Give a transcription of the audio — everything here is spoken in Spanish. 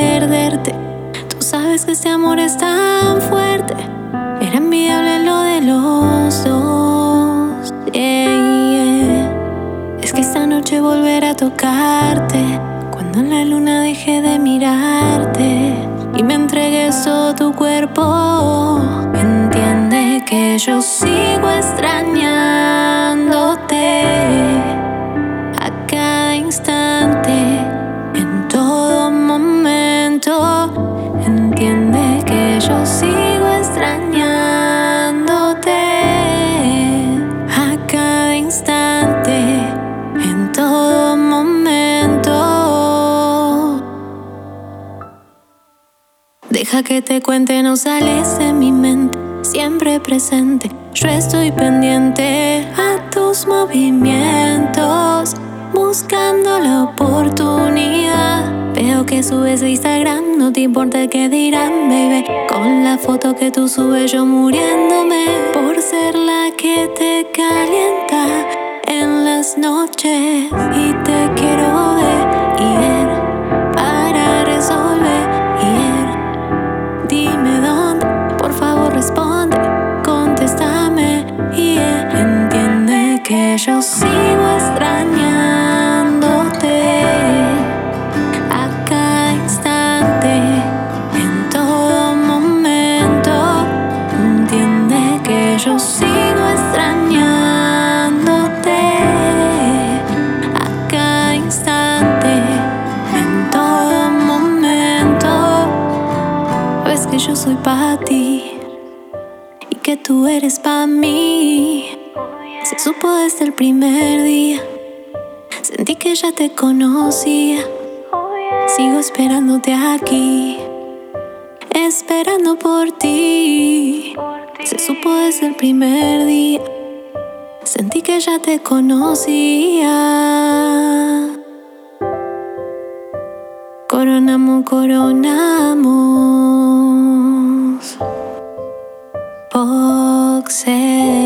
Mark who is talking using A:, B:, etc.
A: perderte. Tú sabes que este amor es tan fuerte. Era envidiable lo de los dos. Es que esta noche volveré a tocarte, cuando en la luna dejé de mirarte y me entregues todo tu cuerpo. Entiende que yo sigo extrañándote a cada instante, en todo momento. Entiende que yo sigo extrañándote a cada instante, en todo momento. Deja que te cuente, no sales de mi mente, siempre presente. Yo estoy pendiente a tus movimientos, buscando la oportunidad. Veo que subes a Instagram, no te importa qué dirán, baby. Con la foto que tú subes, yo muriéndome por ser la que te calienta en las noches. Y te quiero ver para resolver. Dime dónde, por favor responde, contéstame. Entiende que yo sigo extrañándote a cada instante, en todo momento. Entiende que yo sigo extrañándote a cada instante, en todo momento. Ves que yo soy para ti y que tú eres para mí. Se supo desde el primer día, sentí que ya te conocía. Sigo esperándote aquí, esperando por ti. Se supo desde el primer día, sentí que ya te conocía. Coronamos, coronamos. Boxer.